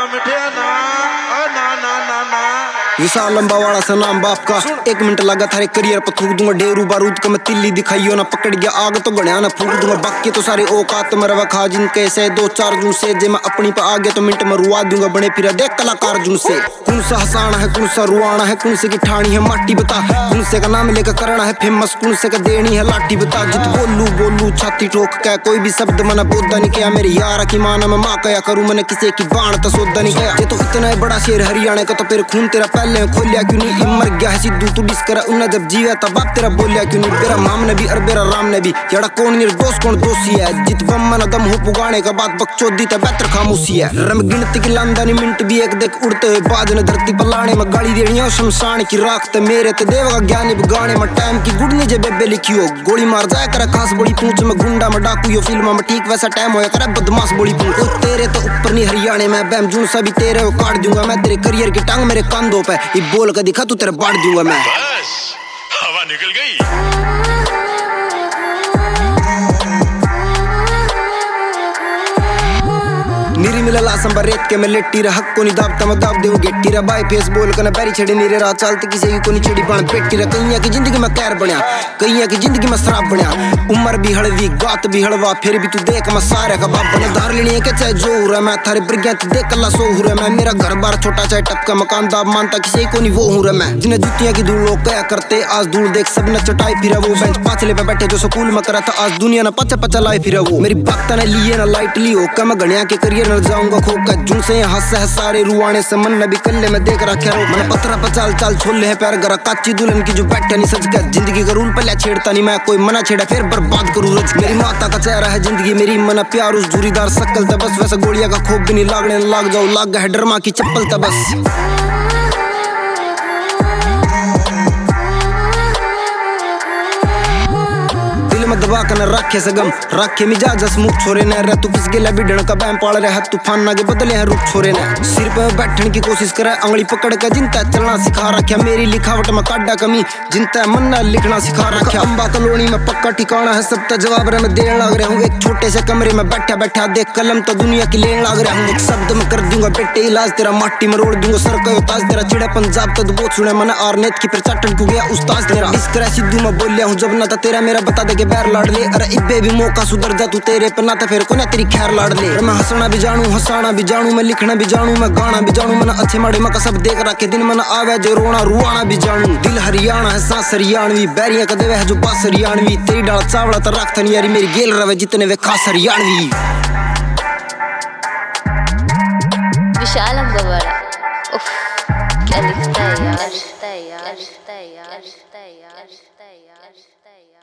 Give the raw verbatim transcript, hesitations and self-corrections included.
मिठे ना ना ना ना ना विशाल लंबा वाला सा नाम बाप का। एक मिनट लगा थारे करियर पर थूक दूंगा ढेरू बारूद का मैं तिल्ली दिखाइयो ना पकड़ गया आग तो गणिया ना फूक दूंगा बाकी तो सारे औकात में रवा खा जिनके से दो चार जून से जे मैं अपनी पे आ गया तो मिनट में रुआ दूंगा बने फिर देख कलाकार जून से कौन सा हसाना है कौन सा रुआना है कौन से की ठानी है माटी बता कौन से का नाम लेकर करना है फेमस कौन से का देनी है लाठी बता जित बोलू बोलू छाती ठोक के कोई भी शब्द मना बोदा नहीं किया मेरे यार की माना मैं माँ कया करूँ मैंने किसी की बाण तो सोदा नहीं किया ये तो इतना है बड़ा शेर हरियाणा का तो फिर खून तेरा पहले खोलिया क्यों नहीं ये मर गया है सिद्धू तू डिस करा उन्ना जब जीवा तब बाप तेरा बोलिया क्यों नहीं मेरा माम ने भी और मेरा राम ने भी जड़ा कौन निर्दोष कौन दोषी है जित बम मना दम हो पुगाने का बात बकचोदी तब बेहतर खामोशी है रम गिनती की लांदानी मिनट भी एक देख उड़ते हुए बाज ने धरती पर लाने में गाड़ी देनी है शमशान की राखते मेरे ते देव का ज्ञानी गाने में टाइम की गुड़नी जे बेबे लिखियो गोली मार जाए करे खास बड़ी पूंछ में गुंडा में डाकू यो फिल्म में ठीक वैसा टाइम होया करे बदमाश बड़ी पूंछ तेरे तो ऊपर नहीं हरियाणे में बैम जून सा भी तेरे को काट दूंगा मैं तेरे करियर की टांग मेरे कंधों पे ये बोल के दिखा तू तेरे बांट दूंगा मैं बस हवा निकल गई। निरी मिला लासंबर रेत के मैं लेटी रहा हक को नहीं दाबता मैं दाब देऊं गेटी रहा बाई फेस बोल कर ना पैरी छड़ी नीरे रात चालते किसी की कोनी छड़ी बाण पेटी रहा कईया की जिंदगी में कैर बनया कईया की जिंदगी में शराब बनया उम्र भी हड़वी गात भी हड़वा फिर भी तू देख मैं सारे का बाप बने धार लेनी है के चाहे जो हो रहा मैं थारे ब्रिग्या तू देख कल्ला सो हो रहा मैं मेरा घर बार छोटा चाहे टपका मकान दाब मानता किसी को नहीं वो हो रहा मैं जिन्हें जुतियां की धूल लोग क्या करते आज धूल देख सब न चटाई फिरा वो बेंच पाचले पे बैठे जो स्कूल में करा था आज दुनिया ना पचा पचा लाई फिरा वो मेरी बात ने लिए ना लाइटली हो का मैं गणिया के करियर न जाऊंगा खो का जुन से हंस है सारे रुआने से मन नबी कल्ले में देख रखा रो मैंने पत्रा पचाल चाल छोले है प्यार गरा काची दुल्हन की जो बैठे नहीं सज का जिंदगी का रूल पहले छेड़ता नहीं मैं कोई मना छेड़ा फिर बर्बाद करूं रज मेरी माता का चेहरा है जिंदगी मेरी मना प्यार उस जूरीदार शक्ल था बस वैसा गोलियां का खोप भी नहीं लागने लाग जाओ लाग है डरमा की चप्पल था बस दबा कर रखे सगम रखे मिजाज मुख छोरे न रह तू किस गिला बिडण का बैम पाल रहा तूफान ना के बदले है रुख छोरे न सिर पे बैठने की कोशिश करे अंगली पकड़ के जिनता चलना सिखा रखा मेरी लिखावट में काटा कमी जिनता मन्ना लिखना सिखा रखा अम्बा कलोनी में पक्का ठिकाना है सब तक जवाब मैं देने लग रहा हूँ एक छोटे से कमरे में बैठा बैठा देख कलम तो दुनिया की लेने लग रहा हूँ एक शब्द में कर दूंगा बेटे इलाज तेरा माटी में रोड़ दूंगा सर का ताज तेरा चिड़ा पंजाब तक बहुत सुना मैंने आरनेत की प्रचाटन को गया उस्ताद तेरा इस तरह सिद्धू में बोलिया हूँ जब ना था तेरा मेरा बता दे के बैर लाड़ ले अरे इब्बे भी मौका सुधर जा तू तेरे पे ना तो फिर कोने तेरी खैर लाड़ ले मैं हंसना भी जानू हंसाना भी जानू मैं लिखना भी जानू मैं गाना भी जानू मैंने अच्छे माड़े में सब देख रखे दिन मैंने आवे जो रोना रुआना भी जानू दिल हरियाणा है सांस हरियाणवी बैरिया का देवे है जो बास हरियाणवी तेरी डाल चावड़ा तो रख थनी यारी मेरी गेल रवे जितने वे खास हरियाणवी विशाल अंबावाला उफ क्या लिखता है यार।